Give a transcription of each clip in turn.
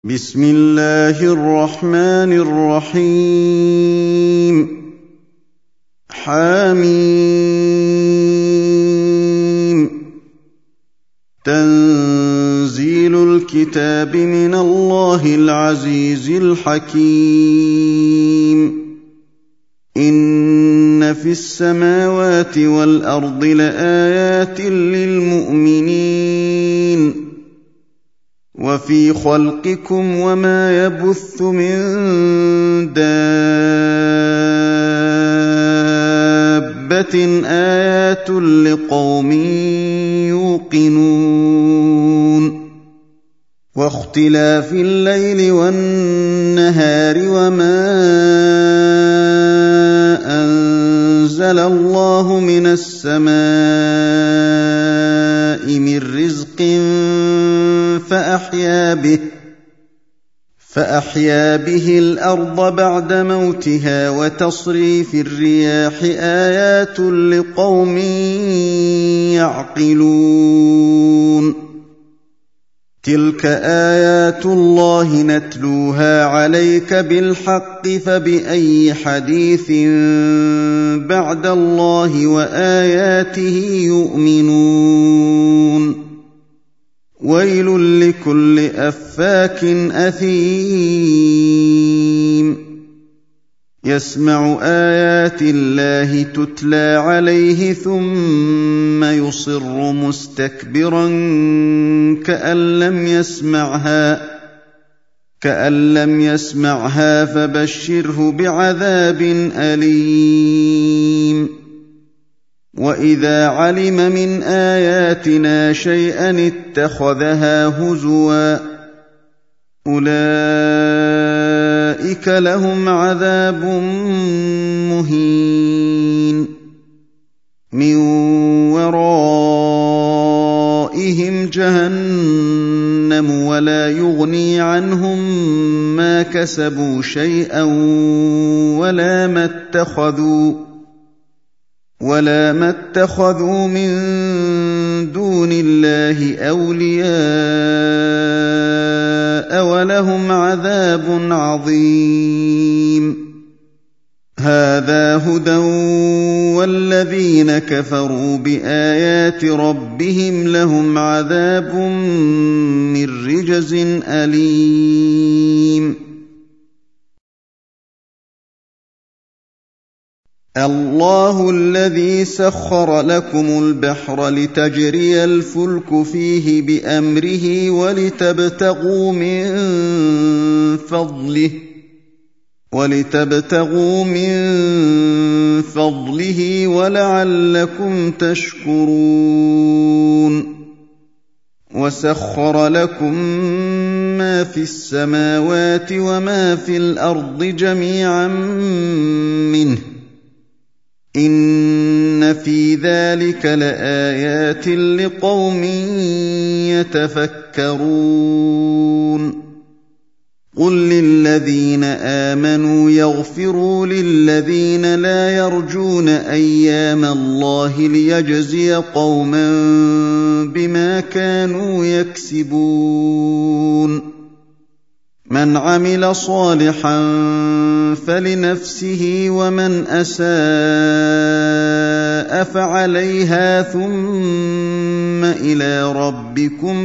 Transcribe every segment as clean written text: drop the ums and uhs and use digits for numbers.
بسم الله الرحمن الرحيم حم تنزيل الكتاب من الله العزيز الحكيم إن في السماوات والأرض لآيات للمؤمنين وفي خلقكم وما يبث من دابة آيات لقوم يوقنون واختلاف الليل والنهار وما أنزل الله من السماء من رزق فأحيا به الأرض بعد موتها وتصريف الرياح آيات لقوم يعقلون تلك آيات الله نتلوها عليك بالحق فبأي حديث بعد الله وآياته يؤمنون ويل لكل أفاك أثيم يسمع آيات الله تتلى عليه ثم يصر مستكبرا كأن لم يسمعها فبشره بعذاب أليم وإذا علم من آياتنا شيئا اتخذها هزوا أولئك لهم عذاب مهين من ورائهم جهنم ولا يغني عنهم ما كسبوا شيئا ولا ما اتخذوا من دون الله أولياء ولهم عذاب عظيم هذا هدى والذين كفروا بآيات ربهم لهم عذاب من رجز أليم الله الذي سخر لكم البحر لتجري الفلك فيه بأمره ولتبتغوا من فضله ولعلكم تشكرون وسخر لكم ما في السماوات وما في الأرض جميعا منه إن في ذلك لآيات لقوم يتفكرون قل للذين آمنوا يغفروا للذين لا يرجون أيام الله ليجزي قوما بما كانوا يكسبون من عمل صالحا فلنفسه ومن أساء فعليها ثم إلى ربكم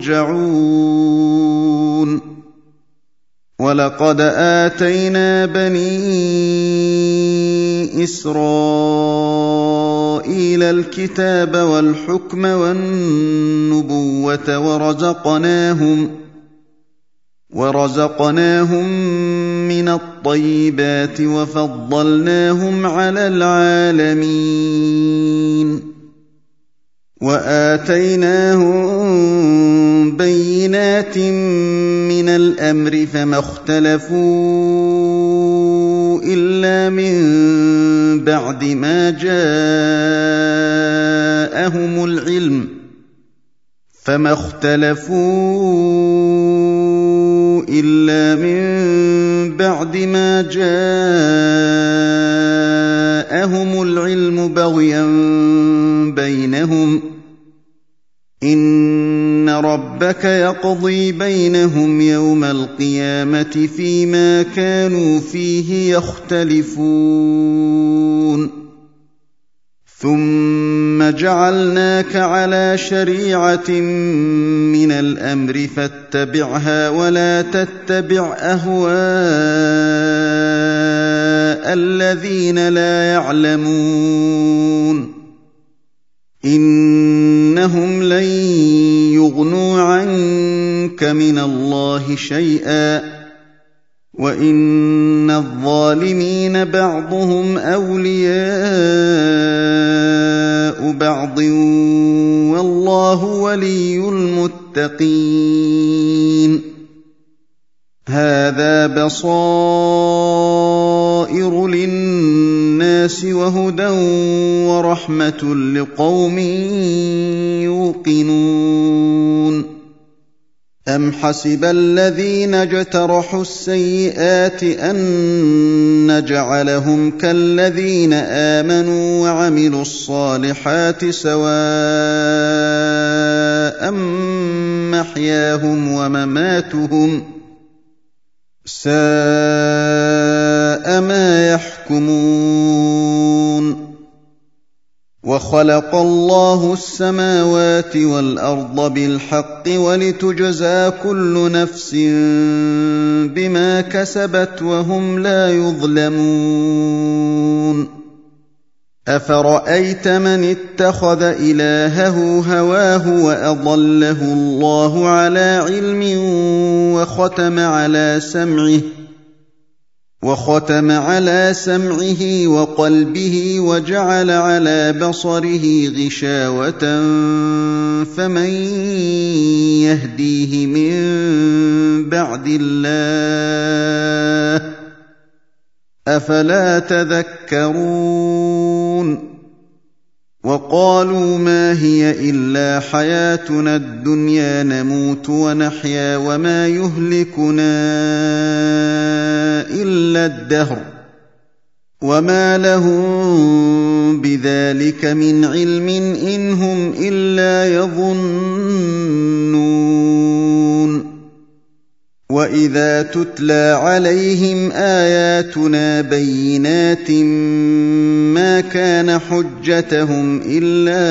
ترجعون ولقد آتينا بني إسرائيل الكتاب والحكم والنبوة ورزقناهم من الطيبات وفضلناهم على العالمين وآتيناهم بينات من الأمر فما اختلفوا إلا من بعد ما جاءهم العلم بغيا بينهم إن ربك ربك يقضي بينهم يوم القيامة فيما كانوا فيه يختلفون ثم جعلناك على شريعة من الأمر فاتبعها ولا تتبع أهواء الذين لا يعلمون إنهم لن يغنوا عنك من الله شيئا وإن الظالمين بعضهم أولياء بعض والله ولي المتقين هذا بصائر للناس وهدى ورحمة لقوم يوقنون أم حسب الذين اجترحوا السيئات أن نجعلهم كالذين آمنوا وعملوا الصالحات سواء محياهم ومماتهم ساء ما يحكمون وخلق الله السماوات والأرض بالحق ولتجزى كل نفس بما كسبت وهم لا يظلمون أفرأيت من اتخذ إلهه هواه وأضله الله على علم وختم على سمعه وقلبه وجعل على بصره غشاوة فمن يهديه من بعد الله أفلا تذكرون وقالوا ما هي إلا حياتنا الدنيا نموت ونحيا وما يهلكنا إلا الدهر وما لهم بذلك من علم إن هم إلا يظنون وإذا تتلى عليهم آياتنا بينات ما كان حجتهم إلا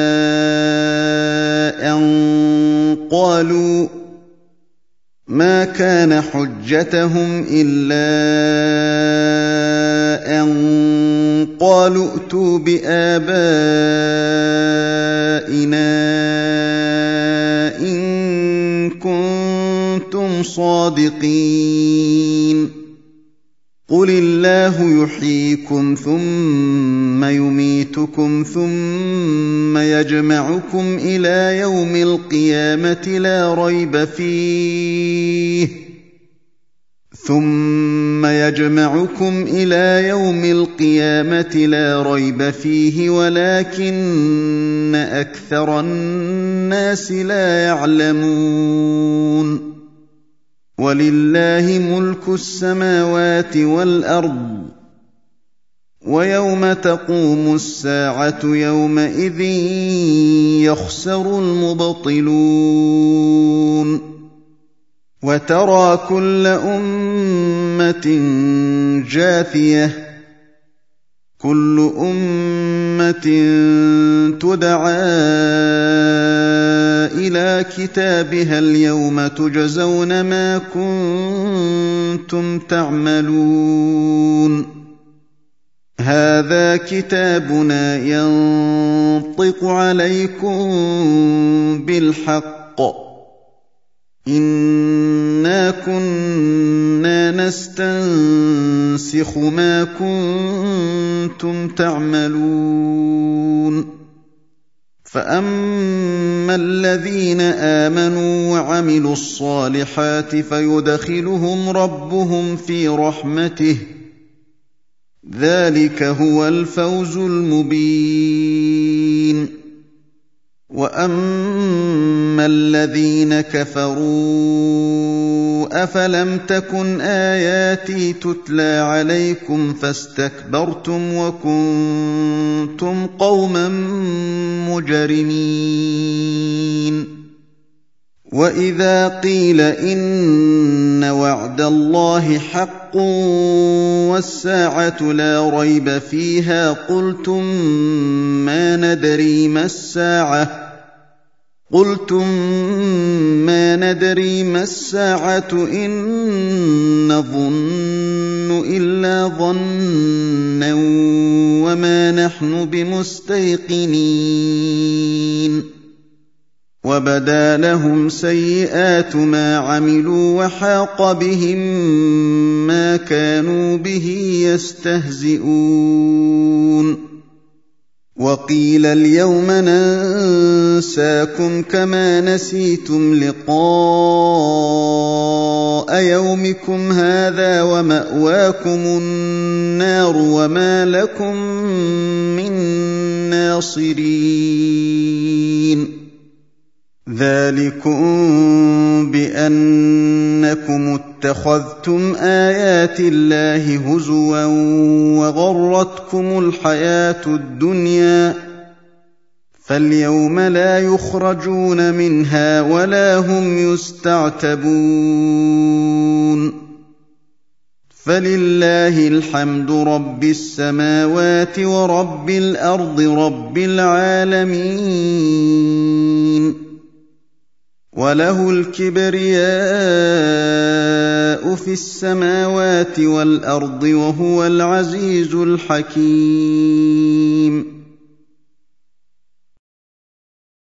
أن قالوا ائتوا بآبائنا إن كنتم صادقين قل الله يحييكم ثم يميتكم ثم يجمعكم إلى يوم القيامة لا ريب فيه ولكن أكثر الناس لا يعلمون ولله ملك السماوات والأرض ويوم تقوم الساعة يومئذ يخسر المبطلون وترى كل أمة جاثية كل أمة تدعى إلى كتابها اليوم تجزون ما كنتم تعملون هذا كتابنا ينطق عليكم بالحق إنا كنا نستنسخ ما كنتم تعملون فأما الذين آمنوا وعملوا الصالحات فيدخلهم ربهم في رحمته ذلك هو الفوز المبين وأما الذين كفروا أفلم تكن آياتي تتلى عليكم فاستكبرتم وكنتم قوما مجرمين وإذا قيل إن وعد الله حق والساعة لا ريب فيها قلتم ما ندري ما الساعة إن نظن إلا ظنا وما نحن بمستيقنين وبدا لهم سيئات ما عملوا وحاق بهم ما كانوا به يستهزئون وقيل اليوم ننساكم كما نسيتم لقاء يومكم هذا ومأواكم النار وما لكم من ناصرين ذلكم بأنكم اتخذتم آيات الله هزوا وغرتكم الحياة الدنيا فاليوم لا يخرجون منها ولا هم يستعتبون فلله الحمد رب السماوات ورب الأرض رب العالمين وله الكبرياء في السماوات والأرض وهو العزيز الحكيم